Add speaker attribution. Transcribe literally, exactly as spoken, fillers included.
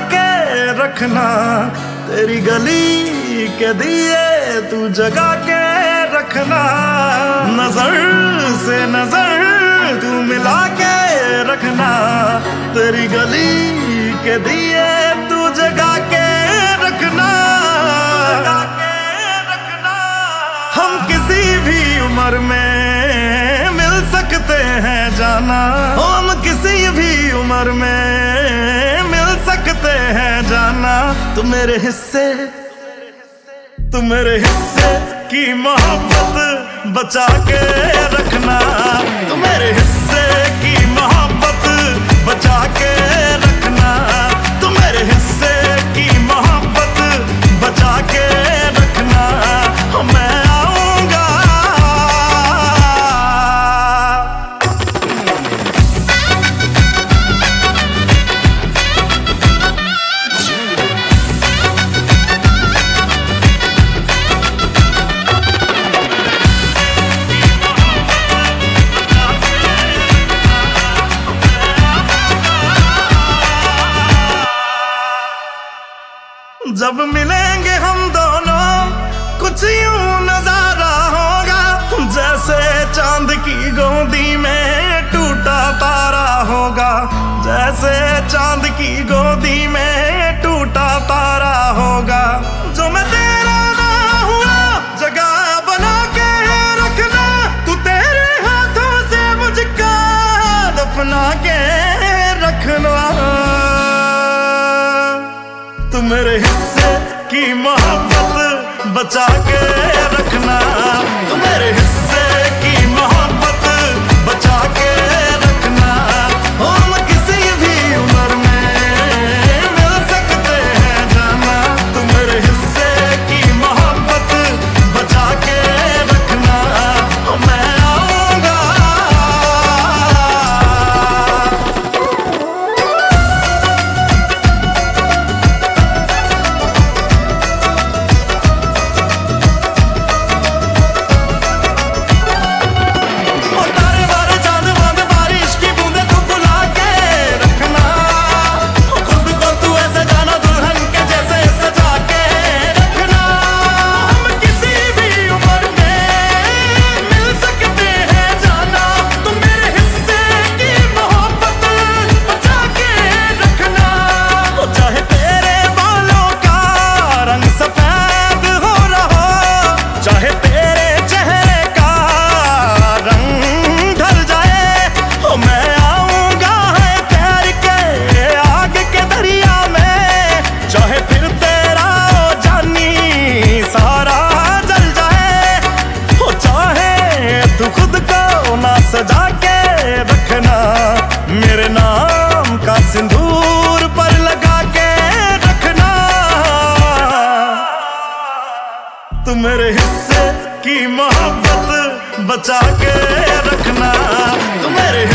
Speaker 1: के रखना, तेरी गली के दिए तू जगा के रखना, नजर से नजर तू मिला के रखना, तेरी गली के दिए तू जगा के रखना। हम किसी भी उम्र में मिल सकते हैं जाना, हम किसी भी उम्र में मिल सकते हैं जाना। तू मेरे हिस्से, तू मेरे हिस्से की मोहब्बत बचा के रखना, तू मेरे हिस्से की मोहब्बत बचा के रखना, तू मेरे हिस्से की मोहब्बत बचा के रखना। मैं जब मिलेंगे हम दोनों कुछ यूं नजारा होगा, जैसे चांद की गोदी में टूटा तारा होगा, जैसे चांद की गोदी में टूटा तारा होगा। जो मैं तेरा ना हुआ जगह बना के रखना, तू तेरे हाथों से मुझको दफना के रखना। तू मेरे हिस्से की मोहब्बत बचा के रखना, तू मेरे हिस्से की मोहब्बत बचा के रखना। हम किसी भी उम्र में मिल सकते हैं जाना, तू मेरे हिस्से की मोहब्बत बचा के रखना। मैं सजा के रखना, मेरे नाम का सिंदूर पर लगा के रखना। तू मेरे हिस्से की मोहब्बत बचा के रखना, तू मेरे